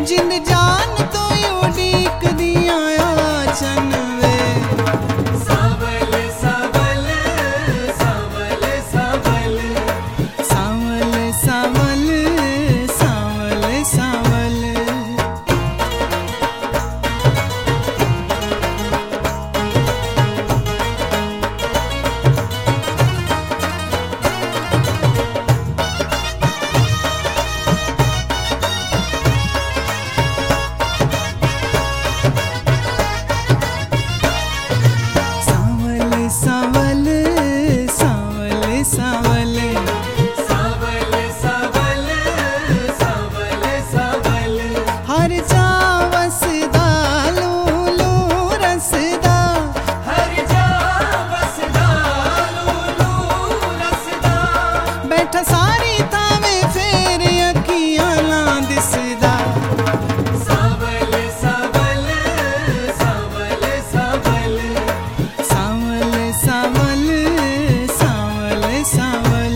जिंद जान तो उड़ीक दिया आचन वे। सावल सावल सावल सावल सावल सावल सावल सावल। सावल सावल सावल सावल सावल सावल सावल हर जा वसदा लूलू रसदा। हर जा वसदा लूलू रसदा बैठा सारी तावे फेर अखियां ना दिसदा। सावल सावल सावल सावल सावल सावल सावल सावल।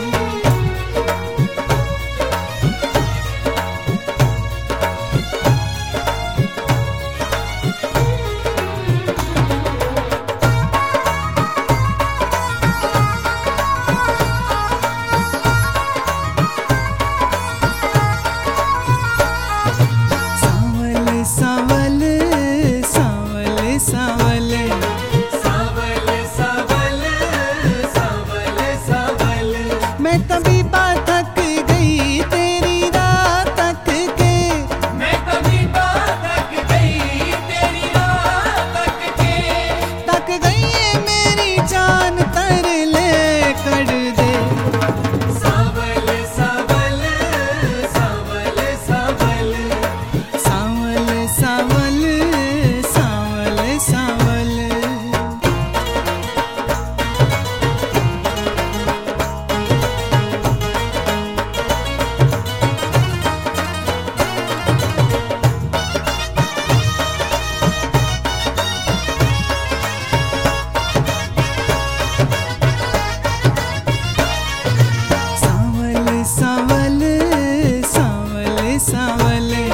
सावल सावल सावल सावल सावल सावल सावल मैं तभी थक गई तेरी रात तक के। मैं कभी तक गई तेरी रात तक के तक गई है मेरी जान तरले कर दे। सावल सावल सावल सावल सावल सावल सावल सावल। सावल सावल सावल सावल